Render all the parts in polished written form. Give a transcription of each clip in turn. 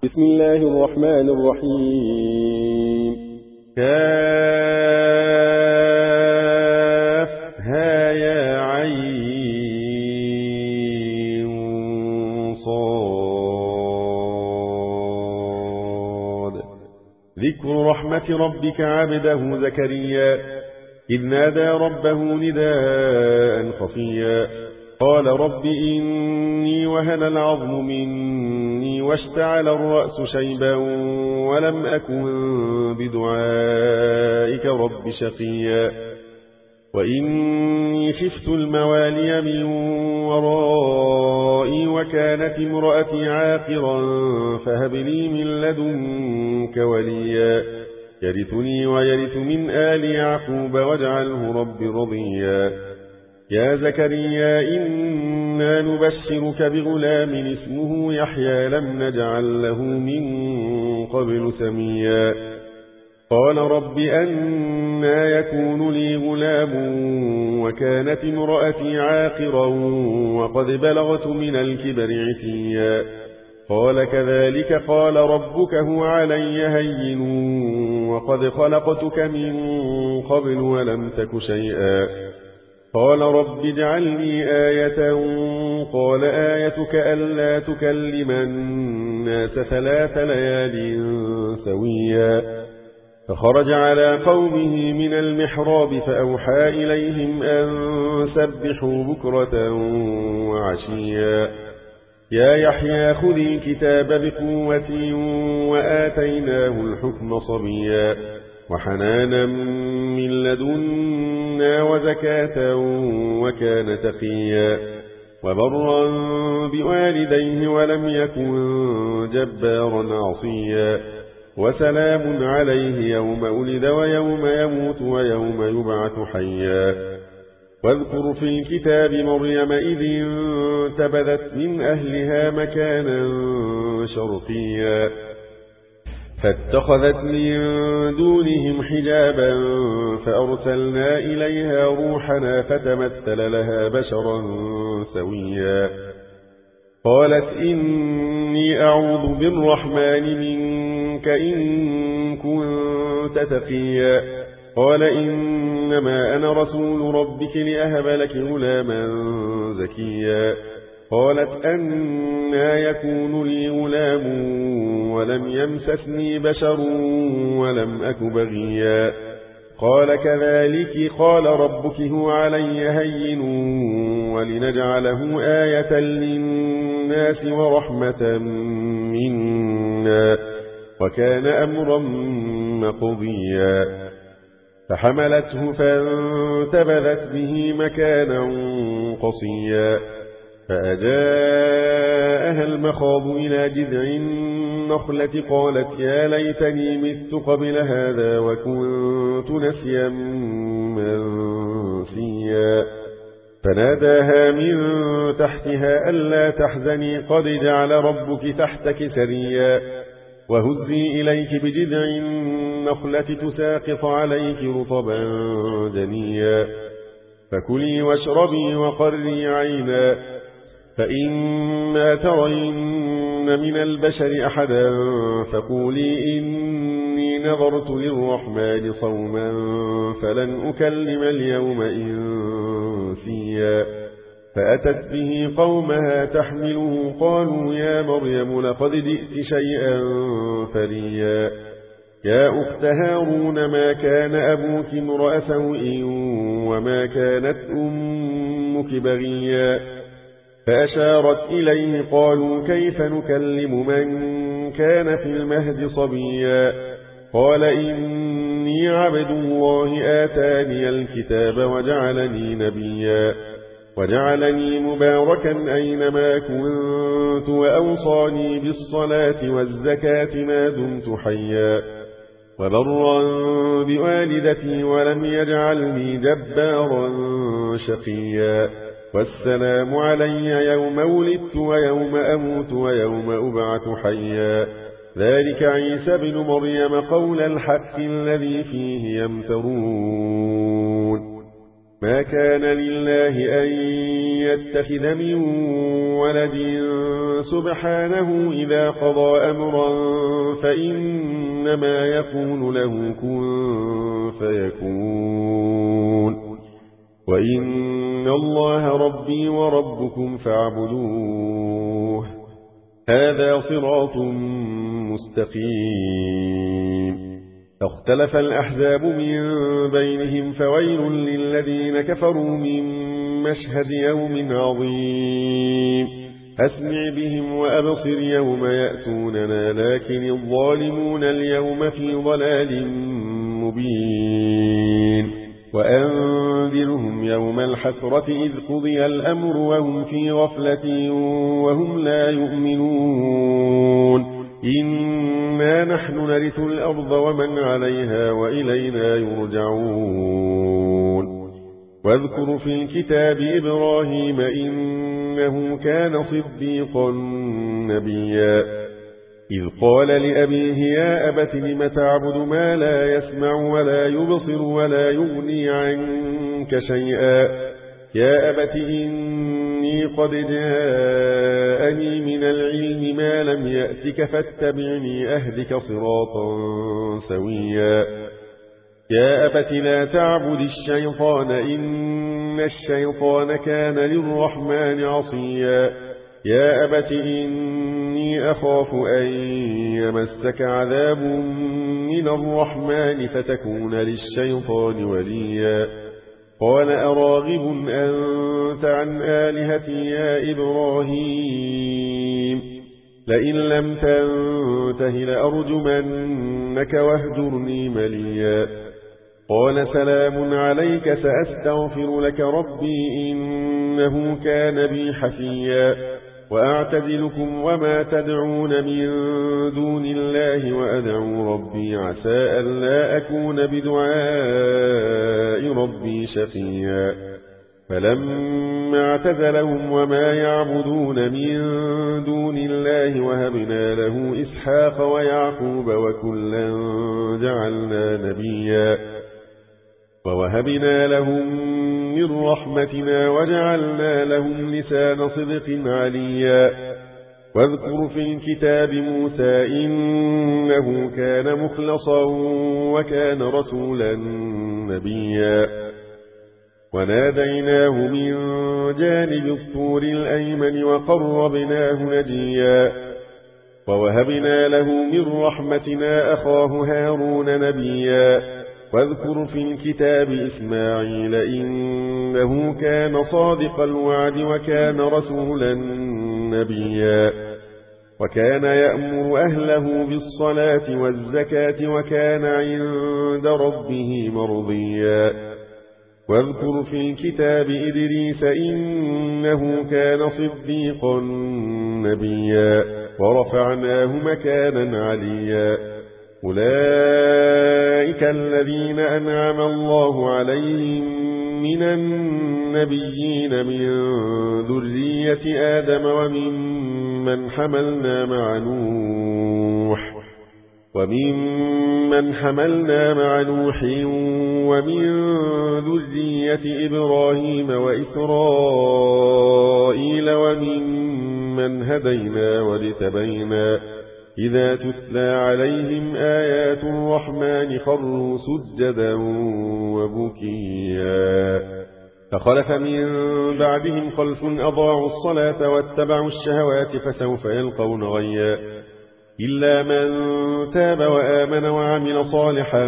بسم الله الرحمن الرحيم كافها يا عين صاد ذكر رحمة ربك عبده زكريا إذ نادى ربه نداء خفيا قال رب إني وهن العظم مني واشتعل الرأس شيبا ولم أكن بدعائك رب شقيا وإني خفت الموالي من ورائي وكانت امرأتي عاقرا فهب لي من لدنك وليا يرثني ويرث من آل يعقوب واجعله رب رضيا يا زكريا إنا نبشرك بغلام اسمه يحيى لم نجعل له من قبل سميا قال رب أنى يكون لي غلام وكانت امرأتي عاقرا وقد بلغت من الكبر عتيا قال كذلك قال ربك هو علي هين وقد خلقتك من قبل ولم تك شيئا قال رب اجعل لي آية قال آيتك ألا تكلم الناس 3 ليال سويا فخرج على قومه من المحراب فأوحى إليهم أن سبحوا بكرة وعشيا يا يحيى خذ الكتاب بقوة وآتيناه الحكم صبيا وحنانا من لدنا وزكاة وكان تقيا وبرا بوالديه ولم يكن جبارا عصيا وسلام عليه يوم ولد ويوم يموت ويوم يبعث حيا واذكر في الكتاب مريم إذ انتبذت من أهلها مكانا شرقيا فاتخذت من دونهم حجابا فأرسلنا إليها روحنا فتمثل لها بشرا سويا قالت إني أعوذ بالرحمن منك إن كنت تقيا قال إنما أنا رسول ربك لأهب لك غلاما زكيا قالت أنى يكون لي غلام ولم يمسسني بشر ولم أك بغيا قال كذلك قال ربك هو علي هين ولنجعله آية للناس ورحمة منا وكان أمرا مقضيا فحملته فانتبذت به مكانا قصيا فأجاءها المخاض إلى جذع النخلة قالت يا ليتني مت قبل هذا وكنت نسيا منسيا فناداها من تحتها ألا تحزني قد جعل ربك تحتك سريا وهزي إليك بجذع النخلة تساقط عليك رطبا جنيا فكلي واشربي وقري عينا فإما ترين من البشر أحدا فقولي إني نظرت للرحمن صوما فلن أكلم اليوم إنسيا فأتت به قومها تحمله قالوا يا مريم لقد جئت شيئا فريا يا أخت هارون ما كان أبوك امرأ سوء وما كانت أمك بغيا فأشارت إليه قالوا كيف نكلم من كان في المهد صبيا قال إني عبد الله آتاني الكتاب وجعلني نبيا وجعلني مباركا أينما كنت وأوصاني بالصلاة والزكاة ما دمت حيا وبرا بوالدتي ولم يجعلني جبارا شقيا والسلام علي يوم ولدت ويوم أموت ويوم أبعث حيا ذلك عيسى بن مريم قول الحق الذي فيه يمترون ما كان لله أن يتخذ من ولد سبحانه إذا قضى أمرا فإنما يقول له كن فيكون وإن الله ربي وربكم فاعبدوه هذا صراط مستقيم فاختلف الأحزاب من بينهم فويل للذين كفروا من مشهد يوم عظيم أسمع بهم وأبصر يوم يأتوننا لكن الظالمون اليوم في ضلال مبين وأنذرهم يوم الحسرة إذ قضي الأمر وهم في غفلة وهم لا يؤمنون إنا نحن نرث الأرض ومن عليها وإلينا يرجعون واذكر في الكتاب إبراهيم إنه كان صديقا نبيا إذ قال لأبيه يا أبت لم تعبد ما لا يسمع ولا يبصر ولا يغني عنك شيئا يا أبت إني قد جاءني من العلم ما لم يأتك فاتبعني أهدك صراطا سويا يا أبت لا تعبد الشيطان إن الشيطان كان للرحمن عصيا يا أبت إني أخاف أن يمسك عذاب من الرحمن فتكون للشيطان وليا قال أراغب أنت عن آلهتي يا إبراهيم لئن لم تنته لأرجمنك واهجرني مليا قال سلام عليك سأستغفر لك ربي إنه كان بي حفيا وأعتزلكم وما تدعون من دون الله وأدعو ربي عسى ألا أكون بدعاء ربي شقيا فلما اعتزلهم وما يعبدون من دون الله وهبنا له إسحاق ويعقوب وكلا جعلنا نبيا ووهبنا لهم من رحمتنا وجعلنا لهم لسان صدق عليا واذكر في الكتاب موسى إنه كان مخلصا وكان رسولا نبيا وناديناه من جانب الطور الأيمن وقربناه نجيا ووهبنا له من رحمتنا أخاه هارون نبيا واذكر في الكتاب إسماعيل إنه كان صادق الوعد وكان رسولا نبيا وكان يأمر أهله بالصلاة والزكاة وكان عند ربه مرضيا واذكر في الكتاب إدريس إنه كان صديقا نبيا ورفعناه مكانا عليا أولئك الذين أنعم الله عليهم من النبيين من ذرية آدم وممن حملنا مع نوح ومن ذرية إبراهيم وإسرائيل وممن هدينا واجتبينا إذا تتلى عليهم آيات الرحمن خروا سجدا وبكيا فخلف من بعدهم خلف أضاعوا الصلاة واتبعوا الشهوات فسوف يلقون غيا إلا من تاب وآمن وعمل صالحا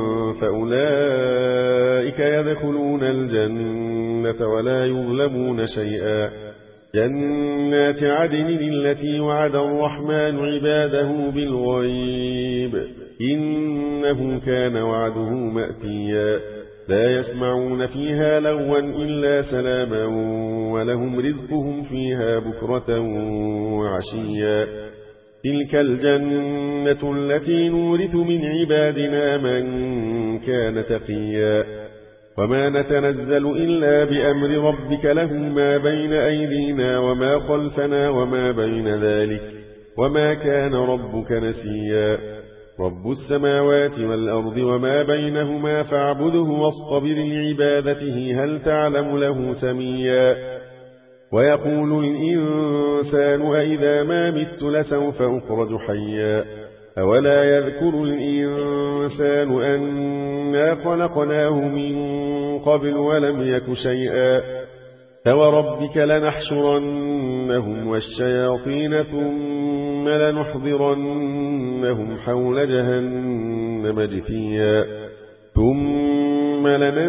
فأولئك يدخلون الجنة ولا يظلمون شيئا جنات عدن التي وعد الرحمن عباده بالغيب إنه كان وعده مأتيا لا يسمعون فيها لغوا إلا سلاما ولهم رزقهم فيها بكرة وعشيا تلك الجنة التي نورث من عبادنا من كان تقيا وما نتنزل إلا بأمر ربك له ما بين أيدينا وما خلفنا وما بين ذلك وما كان ربك نسيا رب السماوات والأرض وما بينهما فاعبده واصطبر لعبادته هل تعلم له سميا ويقول الإنسان أإذا ما مت لسوف أخرج حيا أولا يذكر الإنسان أنا خلقناه من قبل ولم يك شيئا فوربك لنحشرنهم والشياطين ثم لنحضرنهم حول جهنم جثيا ثم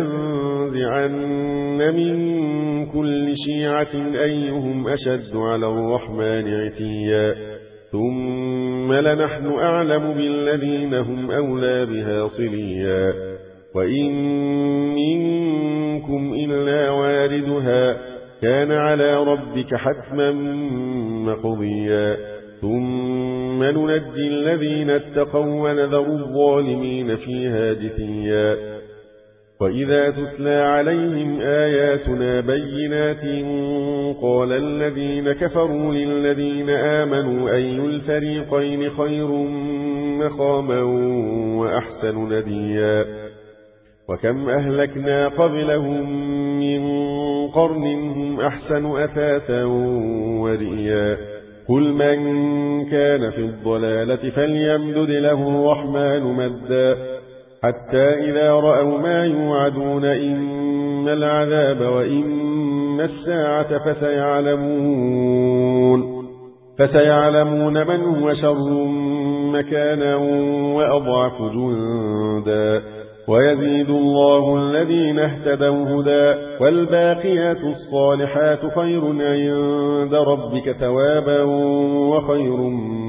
لننزعن من كل شيعة أيهم أشد على الرحمن عتيا ثم لنحن أعلم بالذين هم أولى بها صليا وإن منكم إلا واردها كان على ربك حتما مقضيا ثم ننجي الذين اتقوا ونذر الظالمين فيها جثيا وإذا تتلى عليهم آياتنا بينات قال الذين كفروا للذين آمنوا أي الفريقين خير مقاما وأحسن نديا وكم أهلكنا قبلهم من قرن هم أحسن أثاثا ورئيا قل من كان في الضلالة فليمدد له الرحمن مدا حتى إذا رأوا ما يوعدون إما العذاب وإما الساعة فسيعلمون من هو شر مكانا وأضعف جندا ويزيد الله الذين اهتدوا هدى والباقيات الصالحات خير عند ربك ثوابا وخير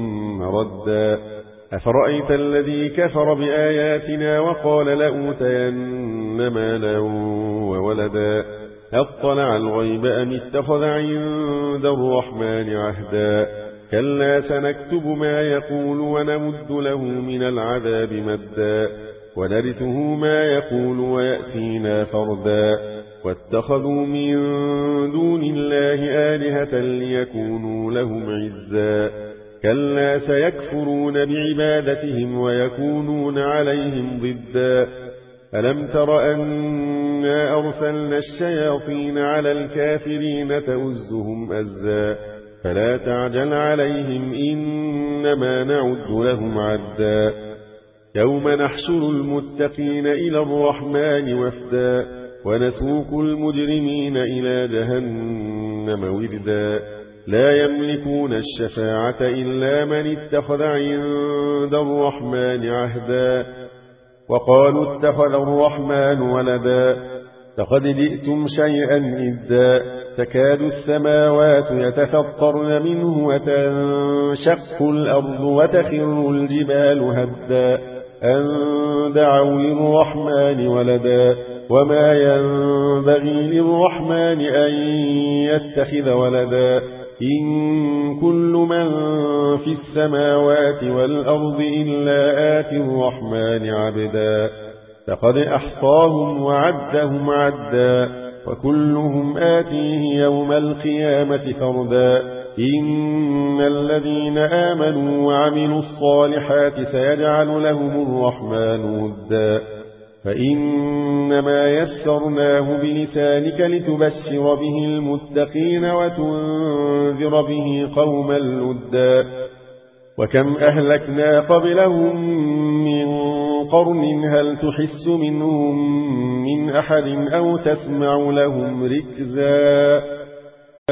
مردا أفرأيت الذي كفر بآياتنا وقال لأوتين مالا وولدا أطلع الغيب أم اتخذ عند الرحمن عهدا كلا سنكتب ما يقول ونمد له من العذاب مدا ونرثه ما يقول ويأتينا فردا واتخذوا من دون الله آلهة ليكونوا لهم عزا كلا سيكفرون بعبادتهم ويكونون عليهم ضدا ألم تر أنا أرسلنا الشياطين على الكافرين تؤزهم أزا فلا تعجل عليهم إنما نعد لهم عدا يوم نحشر المتقين إلى الرحمن وفدا ونسوق المجرمين إلى جهنم وردا لا يملكون الشفاعة إلا من اتخذ عند الرحمن عهدا وقالوا اتخذ الرحمن ولدا لقد جئتم شيئا إدا تكاد السماوات يتفطرن منه وتنشق الأرض وتخر الجبال هدا أن دعوا للرحمن ولدا وما ينبغي للرحمن أن يتخذ ولدا إن كل من في السماوات والأرض إلا آتي الرحمن عبدا لقد أحصاهم وعدهم عدا وكلهم آتيه يوم القيامة فردا إن الذين آمنوا وعملوا الصالحات سيجعل لهم الرحمن ودا فإنما يسرناه بلسانك لتبشر به المتقين وتنذر به قوما لدا وكم أهلكنا قبلهم من قرن هل تحس منهم من أحد أو تسمع لهم ركزا